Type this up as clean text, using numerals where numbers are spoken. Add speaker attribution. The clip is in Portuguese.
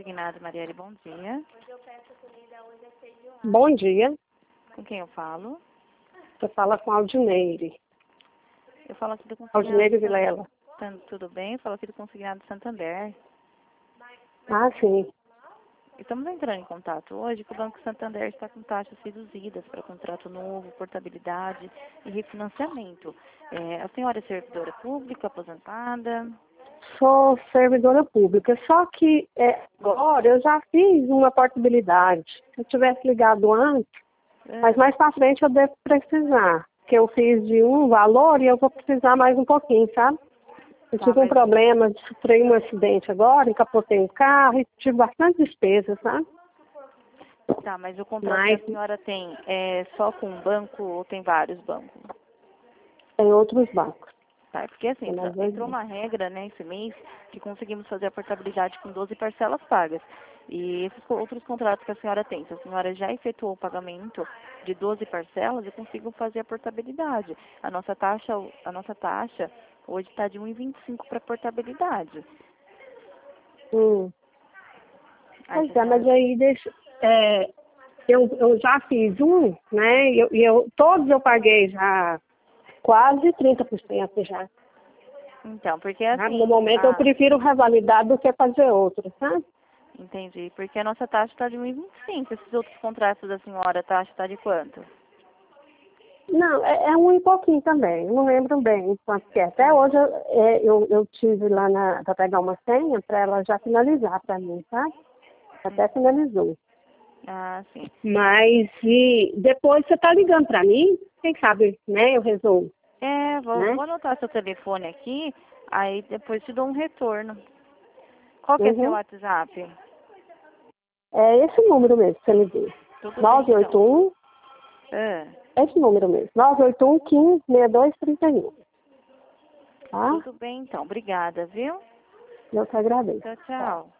Speaker 1: Consignado, Marielle, bom dia.
Speaker 2: Bom dia,
Speaker 1: Com quem eu falo?
Speaker 2: você fala com a Aldineire.
Speaker 1: Eu falo aqui do Consignado.
Speaker 2: Aldineire Vilela.
Speaker 1: Tudo bem? Eu falo aqui do Consignado Santander.
Speaker 2: Ah, sim.
Speaker 1: Estamos entrando em contato hoje que o Banco Santander está com taxas reduzidas para contrato novo, portabilidade e refinanciamento. A senhora é servidora pública, aposentada?
Speaker 2: Sou servidora pública, só que agora eu já fiz uma portabilidade. Se eu tivesse ligado antes, mas mais para frente eu devo precisar. Que eu fiz de um valor e eu vou precisar mais um pouquinho, sabe? Eu tive um problema, sofri um acidente agora, encapotei um carro e tive bastante despesa, sabe?
Speaker 1: Tá, mas o contrato que a senhora tem é só com um banco ou tem vários bancos?
Speaker 2: Tem outros bancos.
Speaker 1: Tá, porque assim, entrou uma regra, né, esse mês, que conseguimos fazer a portabilidade com 12 parcelas pagas. E esses outros contratos que a senhora tem, se a senhora já efetuou o pagamento de 12 parcelas, eu consigo fazer a portabilidade. A nossa taxa hoje está de 1,25 para portabilidade.
Speaker 2: Pois é, mas aí deixa... eu já fiz um, né? Todos eu paguei já quase 30% já.
Speaker 1: Então, porque assim...
Speaker 2: No momento eu prefiro revalidar do que fazer outro, sabe?
Speaker 1: Entendi, porque a nossa taxa está de 1,25. Esses outros contratos da senhora, a taxa está de quanto?
Speaker 2: Não, é um e pouquinho também, não lembro bem quanto que é. Até hoje eu tive lá para pegar uma senha para ela já finalizar para mim, sabe? Até finalizou.
Speaker 1: Ah, sim.
Speaker 2: Mas e depois você tá ligando para mim, quem sabe, né? Eu resolvo.
Speaker 1: Vou anotar seu telefone aqui, aí depois te dou um retorno. Qual que é seu WhatsApp?
Speaker 2: É esse número mesmo que você me deu. 981. Esse número mesmo. 981 15 6231. Tá?
Speaker 1: Tudo bem, então. Obrigada, viu?
Speaker 2: Eu que agradeço.
Speaker 1: Tchau, tchau.